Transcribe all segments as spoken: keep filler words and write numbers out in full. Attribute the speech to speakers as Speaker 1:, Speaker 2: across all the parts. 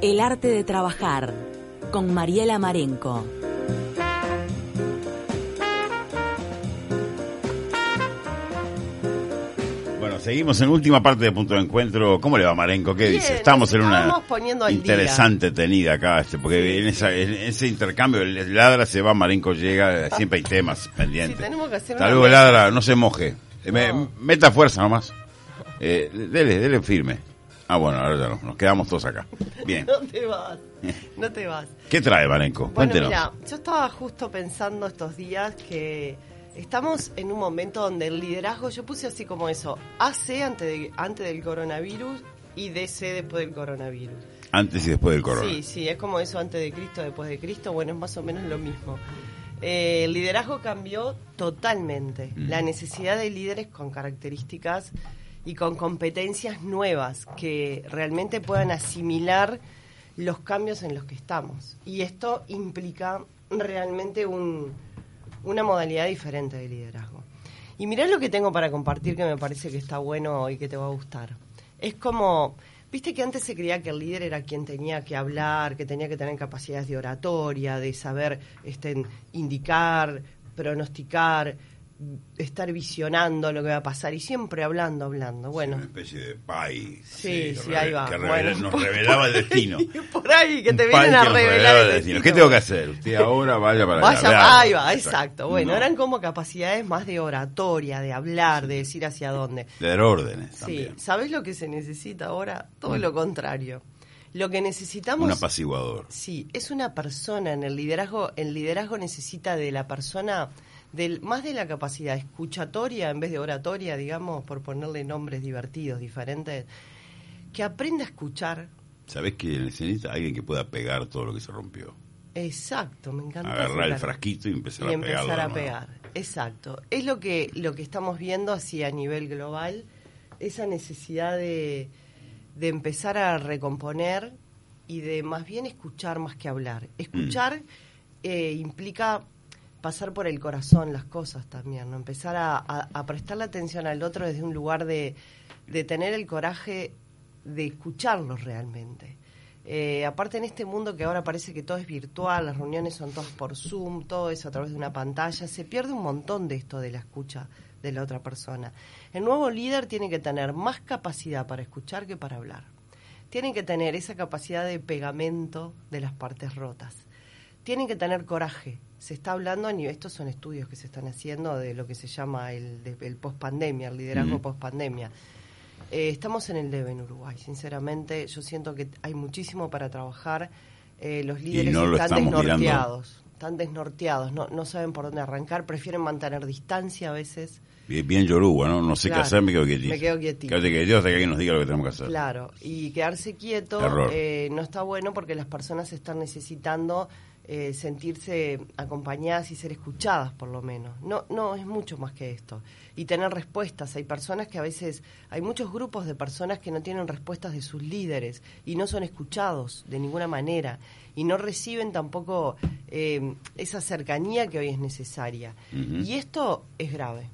Speaker 1: El arte de trabajar, con Mariela Marenco.
Speaker 2: Bueno, seguimos en última parte de Punto de Encuentro. ¿Cómo le va, Marenco? ¿Qué
Speaker 3: Bien,
Speaker 2: dice? Estamos en una
Speaker 3: poniendo al
Speaker 2: interesante
Speaker 3: día.
Speaker 2: tenida acá, este, porque
Speaker 3: Sí,
Speaker 2: en,
Speaker 3: sí.
Speaker 2: esa, en ese intercambio, el ladra se va, Marenco llega, siempre hay temas pendientes.
Speaker 3: Sí, tenemos que hacer
Speaker 2: Tal
Speaker 3: una
Speaker 2: vez
Speaker 3: mesa.
Speaker 2: ladra, no se moje. Eh, me-
Speaker 3: No.
Speaker 2: meta fuerza nomás. Eh, dele, dele firme. Ah, bueno, ahora ya no, nos quedamos todos acá. Bien.
Speaker 3: No te vas, no te vas.
Speaker 2: ¿Qué trae, Marenco?
Speaker 3: Bueno,
Speaker 2: Cuéntenos.
Speaker 3: mira, yo estaba justo pensando estos días que estamos en un momento donde el liderazgo, yo puse así como eso, A C antes, de, antes del coronavirus y D C después del coronavirus.
Speaker 2: Antes y después del corona.
Speaker 3: Sí, sí, es como eso antes de Cristo, después de Cristo, bueno, es más o menos lo mismo. Eh, el liderazgo cambió totalmente.
Speaker 2: Mm.
Speaker 3: La necesidad de líderes con características y con competencias nuevas que realmente puedan asimilar los cambios en los que estamos. Y esto implica realmente un, una modalidad diferente de liderazgo. Y mirá lo que tengo para compartir que me parece que está bueno y que te va a gustar. Es como, viste que antes se creía que el líder era quien tenía que hablar, que tenía que tener capacidades de oratoria, de saber este, indicar, pronosticar, estar visionando lo que va a pasar y siempre hablando, hablando. Bueno,
Speaker 2: Una especie de pai.
Speaker 3: sí, sí,
Speaker 2: reve-
Speaker 3: ahí va.
Speaker 2: Que revela-
Speaker 3: Bueno,
Speaker 2: nos
Speaker 3: por-
Speaker 2: revelaba el destino.
Speaker 3: por ahí, que te
Speaker 2: Un
Speaker 3: vienen
Speaker 2: pai
Speaker 3: a
Speaker 2: que nos
Speaker 3: revelar
Speaker 2: revelaba
Speaker 3: el
Speaker 2: el
Speaker 3: destino.
Speaker 2: ¿Qué tengo que hacer? Usted ahora vaya para
Speaker 3: Vaya,
Speaker 2: allá.
Speaker 3: ahí va,
Speaker 2: Exacto.
Speaker 3: exacto. Bueno,
Speaker 2: No.
Speaker 3: eran como capacidades más de oratoria, de hablar, de decir hacia dónde.
Speaker 2: De dar órdenes
Speaker 3: Sí,
Speaker 2: también.
Speaker 3: ¿sabés lo que se necesita ahora? Todo lo contrario. Lo que necesitamos...
Speaker 2: Un apaciguador.
Speaker 3: Sí, es una persona en el liderazgo. El liderazgo necesita de la persona, del, más de la capacidad escuchatoria en vez de oratoria, digamos, por ponerle nombres divertidos, diferentes, que aprenda a escuchar.
Speaker 2: ¿Sabés que necesita alguien que pueda pegar todo lo que se rompió?
Speaker 3: Exacto, me encanta.
Speaker 2: Agarrar el
Speaker 3: esa-
Speaker 2: frasquito y empezar
Speaker 3: y
Speaker 2: a pegarlo.
Speaker 3: empezar a
Speaker 2: ¿no?
Speaker 3: pegar. Exacto. Es lo que lo que estamos viendo así a nivel global, esa necesidad de, de empezar a recomponer y de más bien escuchar más que hablar. Escuchar eh, implica pasar por el corazón las cosas también, ¿no? Empezar a, a, a prestarle atención al otro desde un lugar de, de tener el coraje de escucharlos realmente. Eh, aparte en este mundo que ahora parece que todo es virtual, las reuniones son todas por Zoom, todo eso a través de una pantalla, se pierde un montón de esto de la escucha de la otra persona. El nuevo líder tiene que tener más capacidad para escuchar que para hablar. Tienen que tener esa capacidad de pegamento de las partes rotas. Tienen que tener coraje. Se está hablando, a nivel, estos son estudios que se están haciendo de lo que se llama el, de, el post-pandemia, el liderazgo
Speaker 2: Mm.
Speaker 3: post-pandemia. Eh, estamos en el debe en Uruguay, sinceramente. Yo siento que hay muchísimo para trabajar. Eh, los líderes
Speaker 2: no lo
Speaker 3: están
Speaker 2: estamos
Speaker 3: desnorteados. Están desnorteados, no, no saben por dónde arrancar, prefieren mantener distancia a veces.
Speaker 2: Bien, bien yoruba, ¿no? No sé
Speaker 3: Claro,
Speaker 2: qué hacer, me quedo quietito.
Speaker 3: me quedo quietito.
Speaker 2: Quédate quietito hasta que alguien nos diga lo que tenemos que hacer.
Speaker 3: Claro, y quedarse quieto
Speaker 2: Error.
Speaker 3: eh, no está bueno porque las personas están necesitando eh, sentirse acompañadas y ser escuchadas, por lo menos. No, no, es mucho más que esto. Y tener respuestas. Hay personas que a veces, hay muchos grupos de personas que no tienen respuestas de sus líderes y no son escuchados de ninguna manera y no reciben tampoco eh, esa cercanía que hoy es necesaria.
Speaker 2: Ujú.
Speaker 3: Y esto es grave.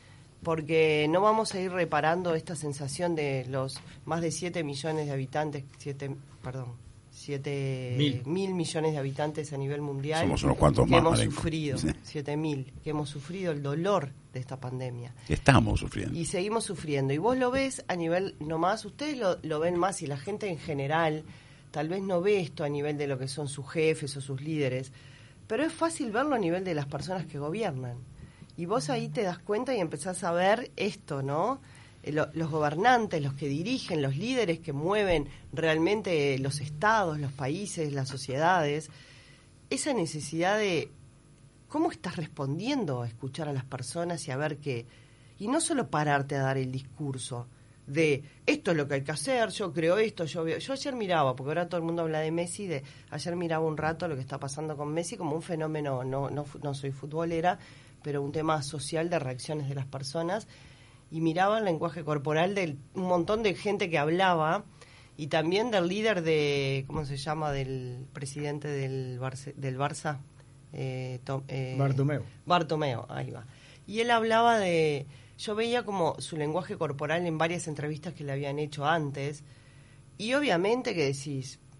Speaker 3: Porque no vamos a ir reparando esta sensación de los más de siete millones de habitantes, siete, perdón, siete
Speaker 4: Mil.
Speaker 3: mil millones de habitantes a nivel mundial.
Speaker 2: Somos unos cuantos
Speaker 3: que
Speaker 2: más,
Speaker 3: hemos
Speaker 2: Marenco.
Speaker 3: sufrido,
Speaker 2: Sí.
Speaker 3: siete mil, que hemos sufrido el dolor de esta pandemia.
Speaker 2: Estamos sufriendo.
Speaker 3: Y seguimos sufriendo. Y vos lo ves a nivel nomás, ustedes lo, lo ven más y la gente en general tal vez no ve esto a nivel de lo que son sus jefes o sus líderes, pero es fácil verlo a nivel de las personas que gobiernan. Y vos ahí te das cuenta y empezás a ver esto, ¿no? Eh, lo- los gobernantes, los que dirigen, los líderes que mueven realmente los estados, los países, las sociedades, esa necesidad de cómo estás respondiendo a escuchar a las personas y a ver qué. Y no solo pararte a dar el discurso de esto es lo que hay que hacer, yo creo esto, yo veo. Yo ayer miraba, porque ahora todo el mundo habla de Messi, de ayer miraba un rato lo que está pasando con Messi como un fenómeno, no, no, fu- no soy futbolera, pero un tema social de reacciones de las personas, y miraba el lenguaje corporal de un montón de gente que hablaba, y también del líder de, ¿cómo se llama?, del presidente del Barce- del Barça, eh, Tom- eh,
Speaker 4: Bartomeu.
Speaker 3: Bartomeu, ahí va. Y él hablaba de, yo veía como su lenguaje corporal en varias entrevistas que le habían hecho antes, y obviamente que decís,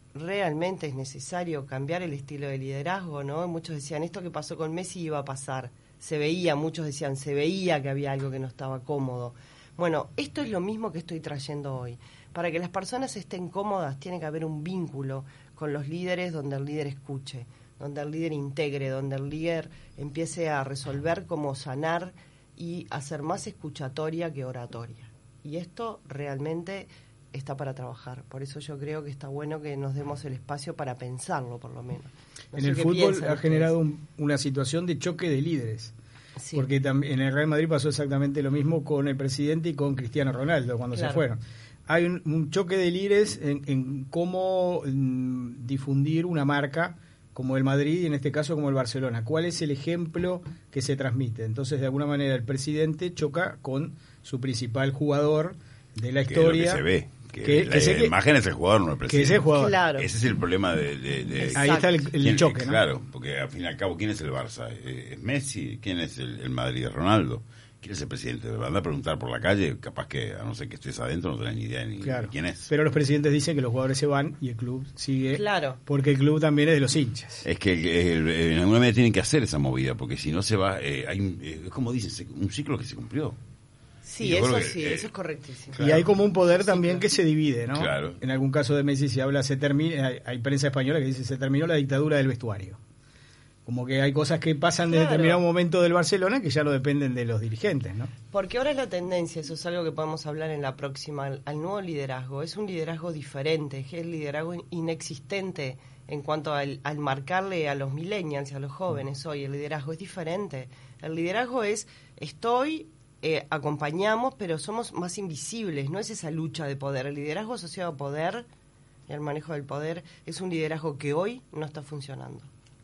Speaker 3: realmente es necesario cambiar el estilo de liderazgo, ¿no? Muchos decían, esto que pasó con Messi iba a pasar. Se veía, muchos decían, se veía que había algo que no estaba cómodo. Bueno, esto es lo mismo que estoy trayendo hoy. Para que las personas estén cómodas, tiene que haber un vínculo con los líderes donde el líder escuche, donde el líder integre, donde el líder empiece a resolver cómo sanar y hacer más escuchatoria que oratoria. Y esto realmente está para trabajar. Por eso yo creo que está bueno que nos demos el espacio para pensarlo, por lo menos. No
Speaker 4: en
Speaker 3: sé
Speaker 4: el
Speaker 3: qué
Speaker 4: fútbol
Speaker 3: piensan
Speaker 4: ha
Speaker 3: ustedes.
Speaker 4: generado un- una situación de choque de líderes.
Speaker 3: Sí.
Speaker 4: Porque también en el Real Madrid pasó exactamente lo mismo con el presidente y con Cristiano Ronaldo cuando
Speaker 3: Claro.
Speaker 4: se fueron. Hay un, un choque de líderes en, en cómo mm, difundir una marca como el Madrid y en este caso como el Barcelona. ¿Cuál es el ejemplo que se transmite? Entonces, de alguna manera, el presidente choca con su principal jugador de la
Speaker 2: Que es lo
Speaker 4: historia.
Speaker 2: que se ve. Que,
Speaker 4: que-
Speaker 2: la,
Speaker 4: que sé
Speaker 2: la
Speaker 4: que-
Speaker 2: imagen es el jugador, no el
Speaker 4: que
Speaker 2: presidente.
Speaker 4: es el jugador.
Speaker 3: Claro.
Speaker 2: Ese es el problema de... de- de-
Speaker 4: Ahí está el, el
Speaker 2: ¿Quién-
Speaker 4: choque, ¿no?
Speaker 2: Claro, porque al fin y al cabo, ¿quién es el Barça? Eh, ¿Es Messi? ¿Quién es el, el Madrid? ¿Es Ronaldo? ¿Quién es el presidente? Anda a preguntar por la calle, capaz que, a no ser que estés adentro, no tenés ni idea ni
Speaker 4: Claro.
Speaker 2: de quién es.
Speaker 4: Pero los presidentes dicen que los jugadores se van y el club sigue.
Speaker 3: Claro.
Speaker 4: Porque el club también es de los hinchas.
Speaker 2: Es que el- el- en alguna medida tienen que hacer esa movida, porque si no se va... Eh, hay, un- eh, es como dicen, se- un ciclo que se cumplió.
Speaker 3: Sí,
Speaker 2: Yo creo
Speaker 3: eso
Speaker 2: que,
Speaker 3: sí,
Speaker 2: eh,
Speaker 3: eso es correctísimo.
Speaker 4: Y hay como un poder también que se divide, ¿no?
Speaker 2: Claro.
Speaker 4: En algún caso de Messi se habla, se termina, hay, hay prensa española que dice se terminó la dictadura del vestuario. Como que hay cosas que pasan desde
Speaker 3: Claro.
Speaker 4: determinado momento del Barcelona que ya no dependen de los dirigentes, ¿no?
Speaker 3: Porque ahora es la tendencia, eso es algo que podemos hablar en la próxima, al, al nuevo liderazgo. Es un liderazgo diferente, es el liderazgo in- inexistente en cuanto al, al marcarle a los millennials, a los jóvenes hoy. El liderazgo es diferente. El liderazgo es, estoy, eh, acompañamos, pero somos más invisibles, no es esa lucha de poder. El liderazgo asociado a poder y al manejo del poder es un liderazgo que hoy no está funcionando.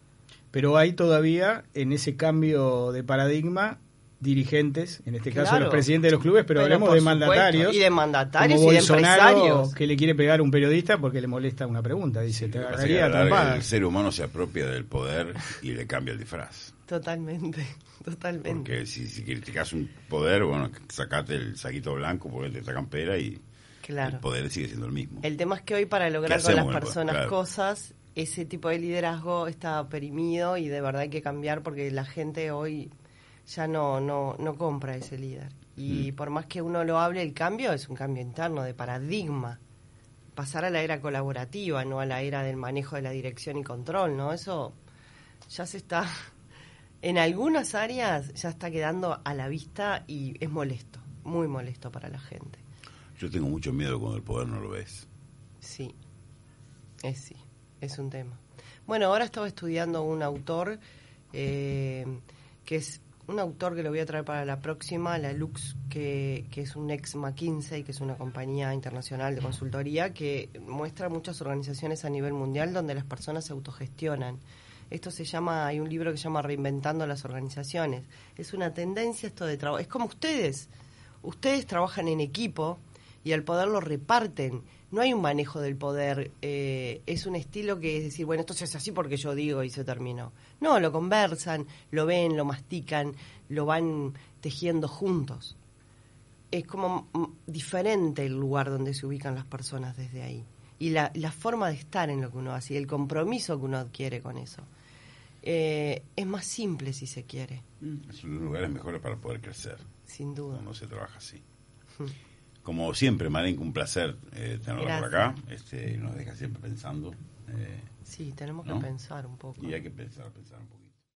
Speaker 4: Pero hay todavía en ese cambio de paradigma dirigentes, en este caso
Speaker 3: Claro.
Speaker 4: los presidentes de los clubes, pero,
Speaker 3: Pero
Speaker 4: hablemos
Speaker 3: por
Speaker 4: de
Speaker 3: supuesto,
Speaker 4: mandatarios.
Speaker 3: y de mandatarios
Speaker 4: como
Speaker 3: y de
Speaker 4: Bolsonaro,
Speaker 3: empresarios.
Speaker 4: que le quiere pegar a un periodista porque le molesta una pregunta. Dice, te
Speaker 2: Lo que pasa es que
Speaker 4: agarraría a
Speaker 2: a la larga
Speaker 4: trompadas.
Speaker 2: el ser humano se apropia del poder y le cambia el disfraz.
Speaker 3: Totalmente, totalmente.
Speaker 2: Porque si, si criticas un poder, bueno, sacate el saquito blanco porque te sacan pera y
Speaker 3: Claro.
Speaker 2: el poder sigue siendo el mismo.
Speaker 3: El tema es que hoy para lograr
Speaker 2: ¿Qué
Speaker 3: con las
Speaker 2: hacemos, pues?
Speaker 3: personas
Speaker 2: Claro.
Speaker 3: cosas, ese tipo de liderazgo está oprimido y de verdad hay que cambiar porque la gente hoy ya no no no compra ese líder. Y
Speaker 2: Mm.
Speaker 3: por más que uno lo hable, el cambio es un cambio interno de paradigma. Pasar a la era colaborativa, no a la era del manejo de la dirección y control, ¿no? Eso ya se está... En algunas áreas ya está quedando a la vista y es molesto, muy molesto para la gente.
Speaker 2: Yo tengo mucho miedo cuando el poder no lo ves.
Speaker 3: Sí, es sí, es un tema. Bueno, ahora estaba estudiando un autor eh, que es un autor que lo voy a traer para la próxima, la Lux, que, que es un ex McKinsey, que es una compañía internacional de consultoría que muestra muchas organizaciones a nivel mundial donde las personas se autogestionan. Esto se llama, hay un libro que se llama Reinventando las organizaciones. Es una tendencia esto de trabajo. Es como ustedes. Ustedes trabajan en equipo y el poder lo reparten. No hay un manejo del poder. Eh, es un estilo que es decir, bueno, esto se hace así porque yo digo y se terminó. No, lo conversan, lo ven, lo mastican, lo van tejiendo juntos. Es como mm, diferente el lugar donde se ubican las personas desde ahí. Y la, la forma de estar en lo que uno hace y el compromiso que uno adquiere con eso. Eh, es más simple si se quiere,
Speaker 2: Son los lugares mejores para poder crecer,
Speaker 3: sin duda.
Speaker 2: cuando se trabaja así. Como siempre, Marenco, un placer eh, tenerla por acá. Este, nos deja siempre pensando. Eh,
Speaker 3: Sí, tenemos
Speaker 2: ¿no?
Speaker 3: que pensar un poco.
Speaker 2: y hay que pensar, pensar un poquito.